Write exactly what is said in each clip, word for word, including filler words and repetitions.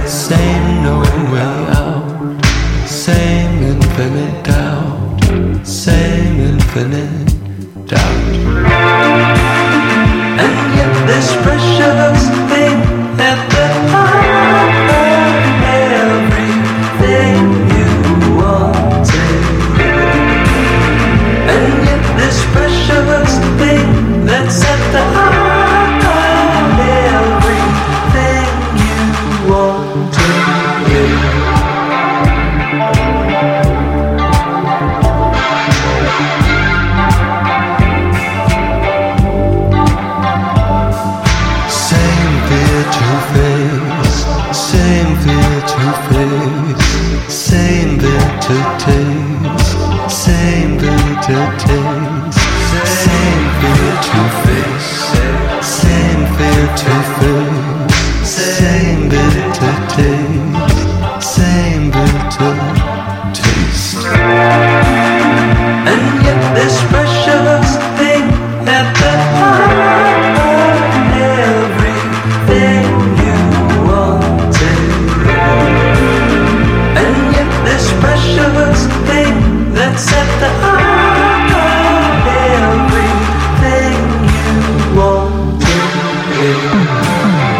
Same no way out, same infinite doubt, same infinite doubt. And yet this precious thing at the heart of everything you wanted. And yet this precious thing that's at the heart of everything you wanted. Same fear to face, same fear to face, same bitter taste, same bitter taste, same fear to face, same fear to face, same bitter taste, same bitter taste. And yet this precious thing at the heart of everything you wanted. And yet this precious thing that's at the heart of everything you wanted.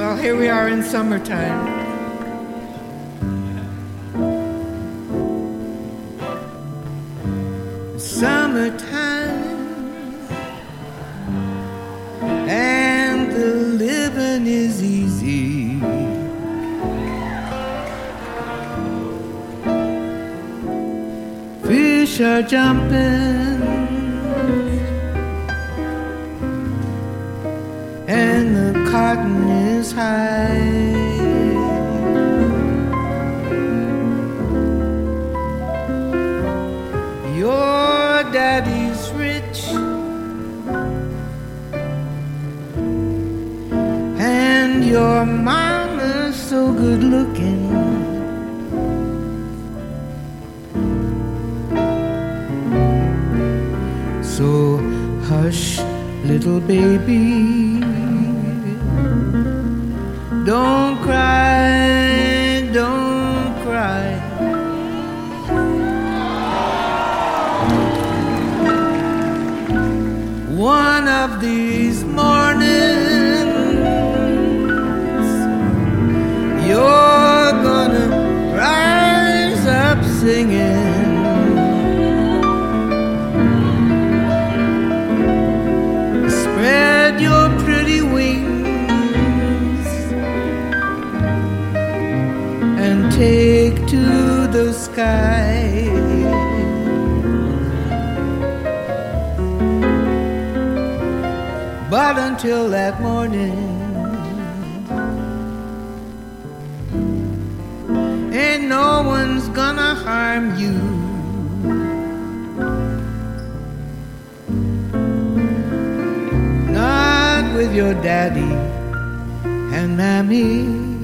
Well, here we are in summertime. Summertime, and the living is easy. Fish are jumping, and the cotton is high. Your daddy's rich, and your mama's so good looking. So hush, little baby, don't cry, don't cry. One of these mornings, you're gonna rise up singing. Spread your pretty wings and take to the sky. But until that morning, ain't no one's gonna harm you. Not with your daddy and mammy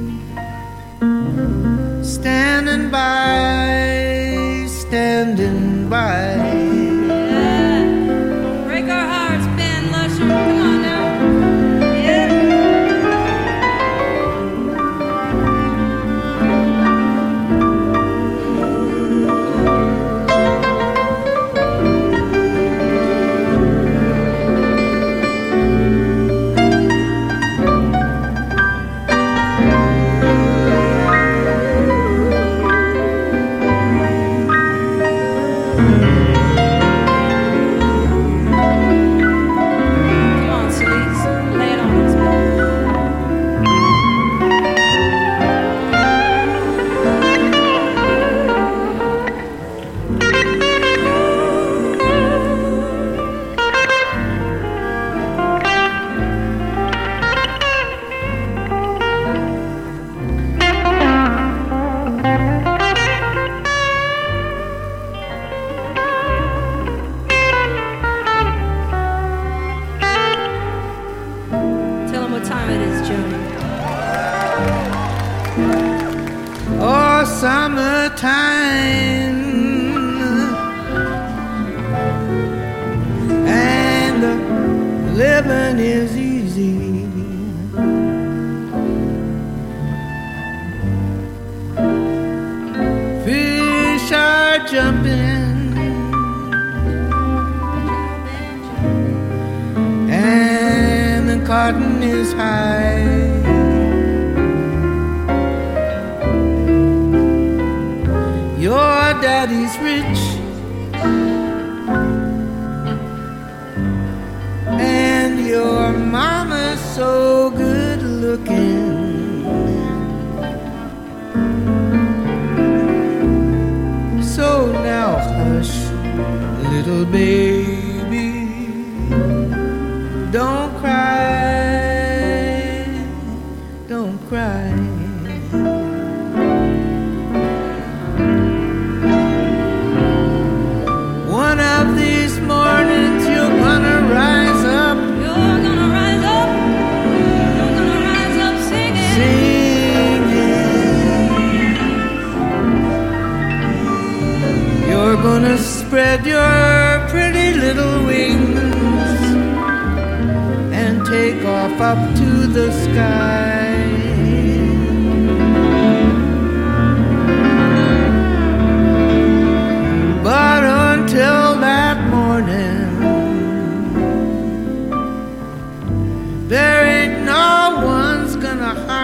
standing by, standing by. Break our hearts, Ben Lusher. Come on now. Oh, summertime, and the living is easy. Fish are jumping, and the cotton is high. Your daddy's rich, and your mama's so good looking. So now hush, little baby, don't cry, don't cry. One of these mornings you're gonna rise up. You're gonna rise up. You're gonna rise up singing. Singing. You're gonna spread your pretty little wings and take off up to the sky. But until that morning, there ain't no one's gonna harm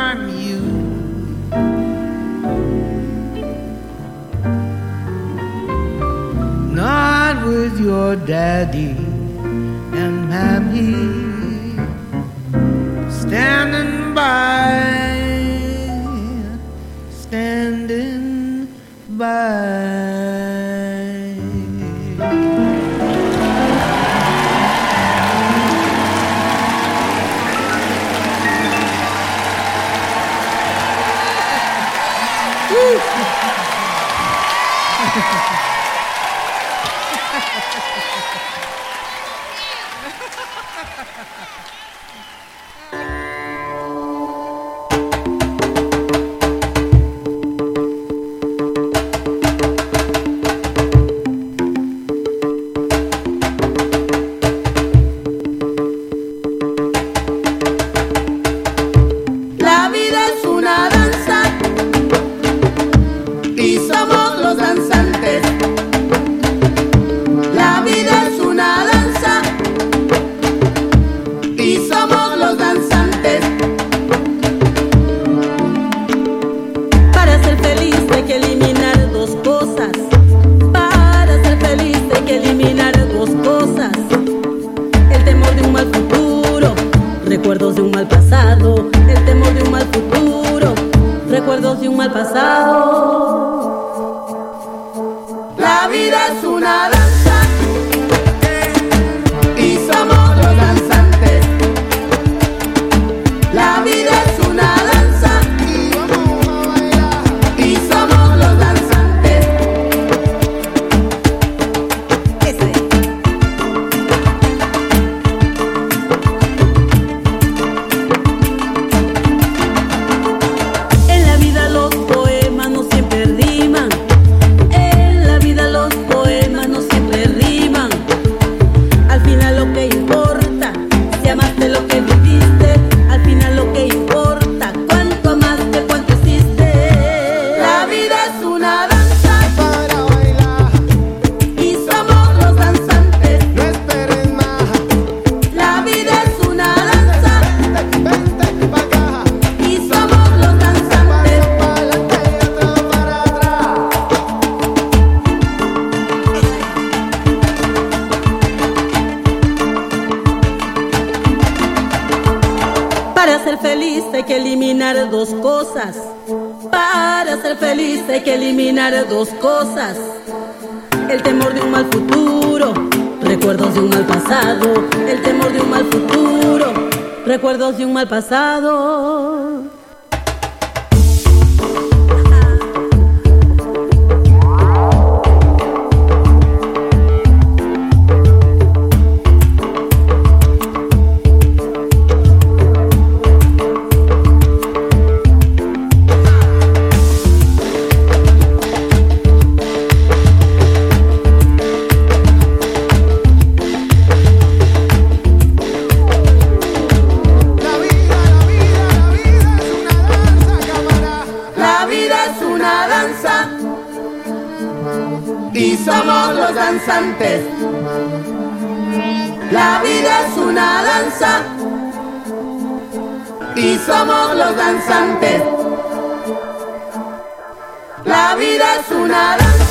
ride with your daddy and mammy, standing by, standing by. La vida es una danza y somos los danzantes. La vida es una danza y somos los danzantes. Para ser feliz hay que eliminar dos cosas. Para ser feliz hay que eliminar dos cosas. El temor de un mal futuro, recuerdos de un mal pasado. El temor de un mal futuro, recuerdos de un mal pasado. La vida es una danza y somos los danzantes. La vida es una danza y somos los danzantes. Ese. En la vida los poemas no siempre riman. En la vida los poemas no siempre riman. Al final lo que importa, si amaste lo que viviste. Al final lo que importa, cuánto amaste, cuánto hiciste. La vida es una danza Para bailar, y somos los danzantes. no esperes más. La vida es una danza Vente pa' acá, y somos los danzantes. para adelante y otro para atrás. Para ser feliz hay que eliminar dos cosas. Para ser feliz hay que eliminar dos cosas. El temor de un mal futuro, recuerdos de un mal pasado. El temor de un mal futuro, recuerdos de un mal pasado. La vida, la vida, la vida es una danza, cámara. La vida es una danza y somos los danzantes. La vida es una danza y somos los danzantes. La vida es una danza